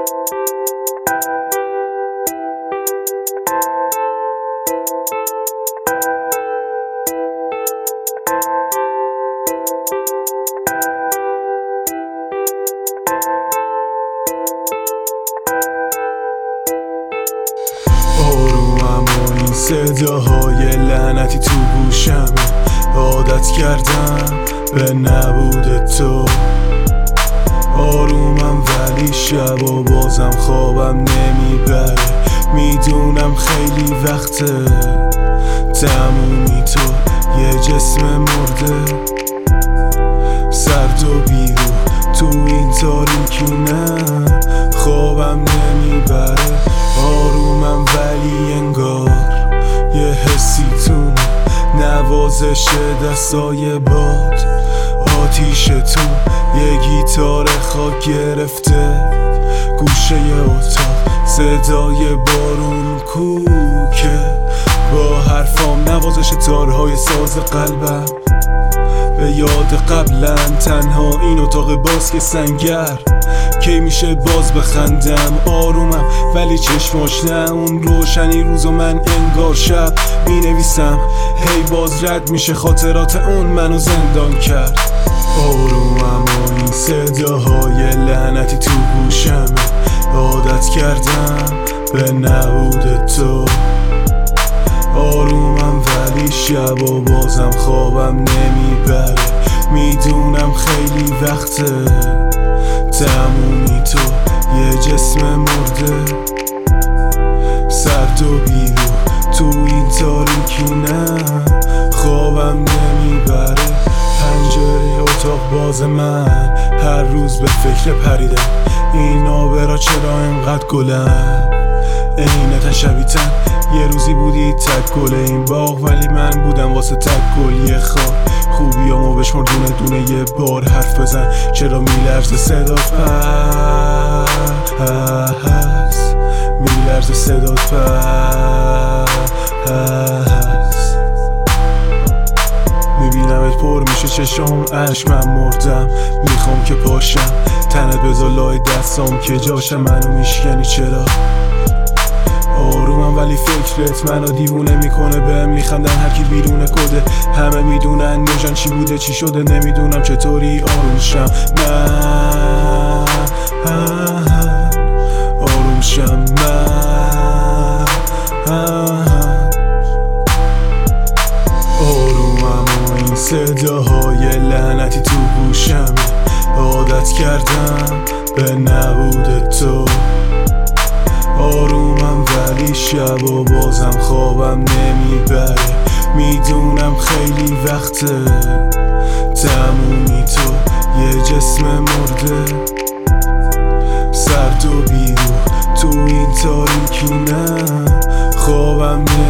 آرومم و این صداهای لعنتی تو گوشم، عادت کردم به نبود تو. آرومم ولی شب و بازم خوابم نمیبره. میدونم خیلی وقته تمومی تو یه جسم مرده، سرد و بیروح تو این تاریکونه، خوابم نمیبره. آرومم ولی انگار یه حسی تو نوازش دستای باد، آتیشتون یه گیتار خاک گرفته گوشه اتاق، صدای بارون کوکه با حرفام، نوازش تارهای ساز قلبم به یاد قبلا. تنها این اتاق باز که سنگر، کی میشه باز بخندم؟ آرومم ولی چشماش نه، اون روشنی روز و من انگار شب می نویسم. هی باز رد میشه خاطرات اون منو زندان کرد. آرومم و این صداهای لعنتی تو گوشم، عادت کردم به نبود تو. آرومم ولی شب و بازم خوابم نمیبره. میدونم خیلی وقته تمومی تو یه جسم مرده، سرد و بیروح تو این تاریکونه، خوابم نمیبره. پنجره اتاق باز من هر روز به فکر پریدم، این آبرا چرا اینقدر گلم؟ عین شبیتن یه روزی بودی تک گل این باغ، ولی من بودم واسه تک گل یه خار. خوبیامو بشمر دونه دونه یه بار حرف بزن، چرا میلرزه صدات پس، میلرزه صدات پس. میبینمت پر میشه چشام عشق، من مردم میخوام که پاشم، تنت بذار لای دستام که جاشم. منو میشکنی چرا؟ آرومم ولی فکرت منو دیوونه میکنه، بهم میخندن هر کی بیرون کده. همه میدونن نوجان چی بوده چی شده، نمیدونم چطوری آروم شم من، آروم شم من. آرومم و این صداهای لعنتی تو گوشم، عادت کردم به نبود تو. آرومم ولی شب و بازم خوابم نمیبره. میدونم خیلی وقته تمومی تو یه جسم مرده، سرد و بیروح تو این تاریکونه، خوابم